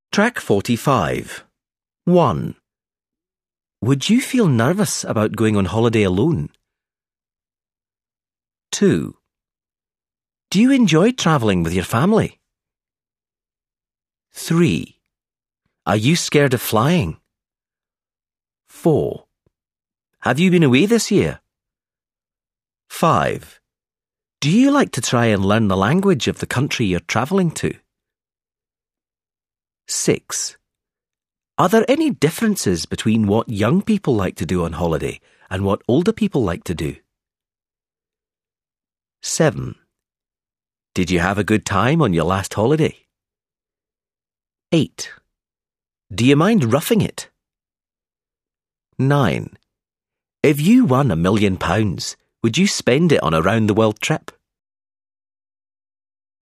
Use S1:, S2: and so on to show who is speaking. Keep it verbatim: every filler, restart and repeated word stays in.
S1: Track forty-five. one. Would you feel nervous about going on holiday alone? two. Do you enjoy travelling with your family? three. Are you scared of flying? four. Have you been away this year? five. Do you like to try and learn the language of the country you're travelling to? six. Are there any differences between what young people like to do on holiday and what older people like to do? seven. Did you have a good time on your last holiday? eight. Do you mind roughing it? nine. If you won a million pounds, would you spend it on a round-the-world trip?